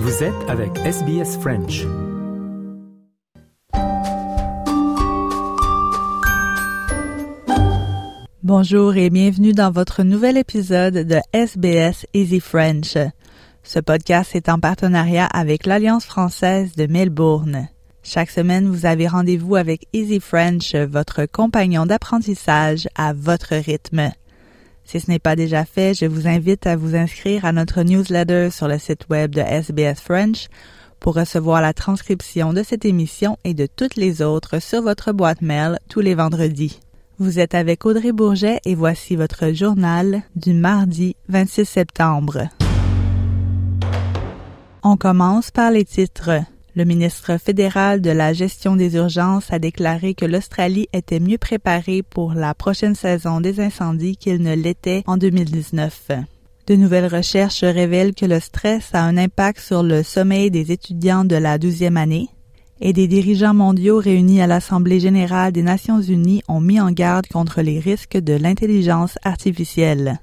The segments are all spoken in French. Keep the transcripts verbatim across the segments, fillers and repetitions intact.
Vous êtes avec S B S French. Bonjour et bienvenue dans votre nouvel épisode de S B S Easy French. Ce podcast est en partenariat avec l'Alliance française de Melbourne. Chaque semaine, vous avez rendez-vous avec Easy French, votre compagnon d'apprentissage à votre rythme. Si ce n'est pas déjà fait, je vous invite à vous inscrire à notre newsletter sur le site web de S B S French pour recevoir la transcription de cette émission et de toutes les autres sur votre boîte mail tous les vendredis. Vous êtes avec Audrey Bourget et voici votre journal du mardi vingt-six septembre. On commence par les titres. Le ministre fédéral de la gestion des urgences a déclaré que l'Australie était mieux préparée pour la prochaine saison des incendies qu'il ne l'était en deux mille dix-neuf. De nouvelles recherches révèlent que le stress a un impact sur le sommeil des étudiants de la douzième année et des dirigeants mondiaux réunis à l'Assemblée générale des Nations unies ont mis en garde contre les risques de l'intelligence artificielle.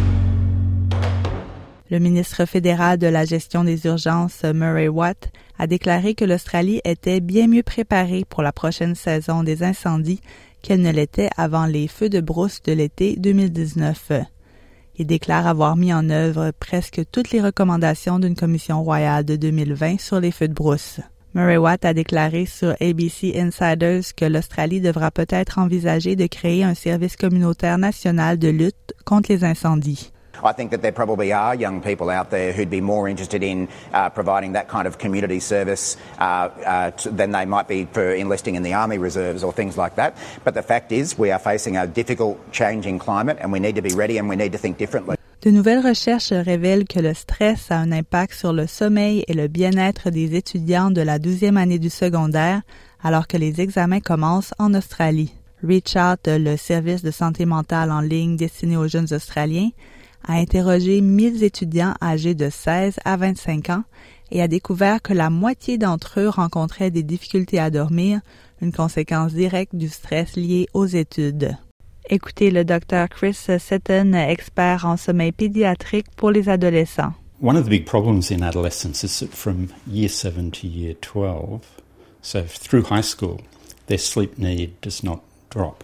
Le ministre fédéral de la gestion des urgences, Murray Watt, a déclaré que l'Australie était bien mieux préparée pour la prochaine saison des incendies qu'elle ne l'était avant les feux de brousse de l'été deux mille dix-neuf. Il déclare avoir mis en œuvre presque toutes les recommandations d'une commission royale de deux mille vingt sur les feux de brousse. Murray Watt a déclaré sur A B C Insiders que l'Australie devra peut-être envisager de créer un service communautaire national de lutte contre les incendies. I think that there probably are young people out there who'd be more interested in uh, providing that kind of community service uh, uh, t- than they might be for enlisting in the Army Reserves or things like that. But the fact is, we are facing a difficult, changing climate and we need to be ready and we need to think differently. De nouvelles recherches révèlent que le stress a un impact sur le sommeil et le bien-être des étudiants de la douzième année du secondaire alors que les examens commencent en Australie. Reach Out, le service de santé mentale en ligne destiné aux jeunes Australiens, a interrogé mille étudiants âgés de seize à vingt-cinq ans et a découvert que la moitié d'entre eux rencontraient des difficultés à dormir, une conséquence directe du stress lié aux études. Écoutez le docteur Chris Seton, expert en sommeil pédiatrique pour les adolescents. One of the big problems in adolescence is that from year seven to year twelve, so through high school, their sleep need does not drop.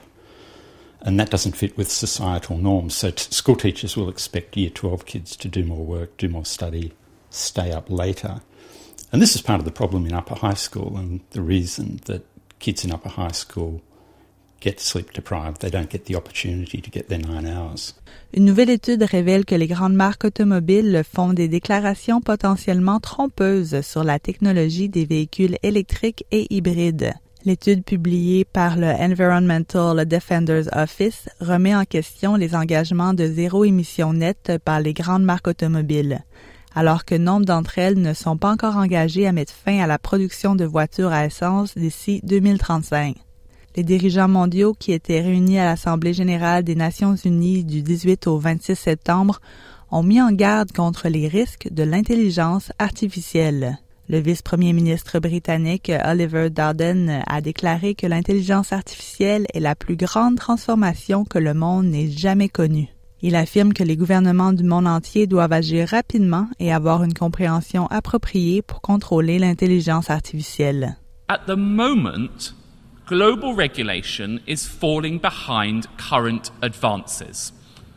And that doesn't fit with societal norms. So t- school teachers will expect year twelve kids to do more work, do more study, stay up later. And this is part of the problem in upper high school and the reason that kids in upper high school get sleep deprived. They don't get the opportunity to get their nine hours. Une nouvelle étude révèle que les grandes marques automobiles font des déclarations potentiellement trompeuses sur la technologie des véhicules électriques et hybrides. L'étude publiée par le Environmental Defenders Office remet en question les engagements de zéro émission nette par les grandes marques automobiles, alors que nombre d'entre elles ne sont pas encore engagées à mettre fin à la production de voitures à essence d'ici deux mille trente-cinq. Les dirigeants mondiaux qui étaient réunis à l'Assemblée générale des Nations unies du dix-huit au vingt-six septembre ont mis en garde contre les risques de l'intelligence artificielle. Le vice-premier ministre britannique Oliver Dowden a déclaré que l'intelligence artificielle est la plus grande transformation que le monde n'ait jamais connue. Il affirme que les gouvernements du monde entier doivent agir rapidement et avoir une compréhension appropriée pour contrôler l'intelligence artificielle. At the moment, global regulation is falling behind current advances.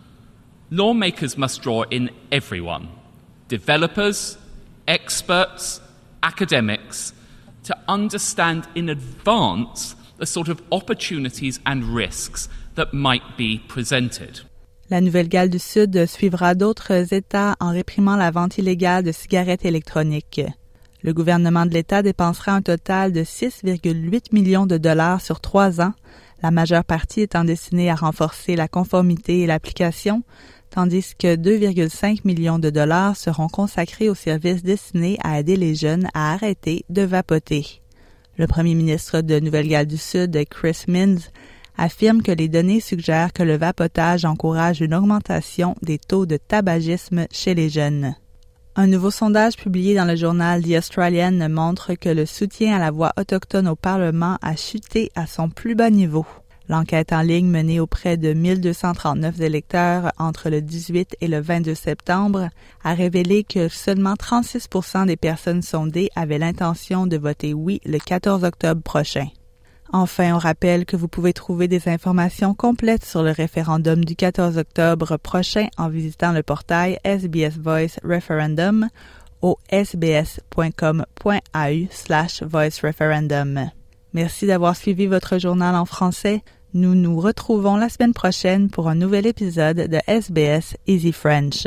Lawmakers must draw in everyone, developers, experts, academics, to understand in advance the sort of opportunities and risks that might be presented. La Nouvelle-Galles du Sud suivra d'autres États en réprimant la vente illégale de cigarettes électroniques. Le gouvernement de l'État dépensera un total de six virgule huit millions de dollars sur trois ans, la majeure partie étant destinée à renforcer la conformité et l'application, tandis que deux virgule cinq millions de dollars seront consacrés aux services destinés à aider les jeunes à arrêter de vapoter. Le premier ministre de Nouvelle-Galles du Sud, Chris Minns, affirme que les données suggèrent que le vapotage encourage une augmentation des taux de tabagisme chez les jeunes. Un nouveau sondage publié dans le journal The Australian montre que le soutien à la voix autochtone au Parlement a chuté à son plus bas niveau. L'enquête en ligne menée auprès de mille deux cent trente-neuf électeurs entre le dix-huit et le vingt-deux septembre a révélé que seulement trente-six pour cent des personnes sondées avaient l'intention de voter oui le quatorze octobre prochain. Enfin, on rappelle que vous pouvez trouver des informations complètes sur le référendum du quatorze octobre prochain en visitant le portail S B S Voice Referendum au sbs.com.au slash voice referendum. Merci d'avoir suivi votre journal en français. Nous nous retrouvons la semaine prochaine pour un nouvel épisode de S B S Easy French.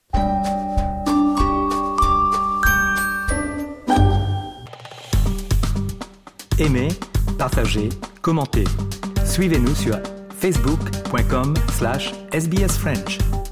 Aimez, partagez, commentez. Suivez-nous sur facebook.com slash sbsfrench.